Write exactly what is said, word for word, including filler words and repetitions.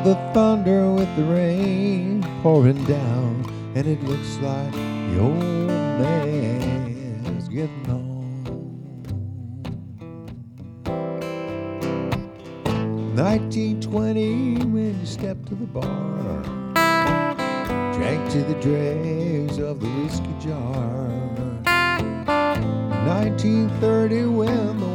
the thunder with the rain pouring down, and it looks like the old man's getting on. nineteen twenty, when you stepped to the bar, drank to the dregs of the whiskey jar. nineteen thirty, when the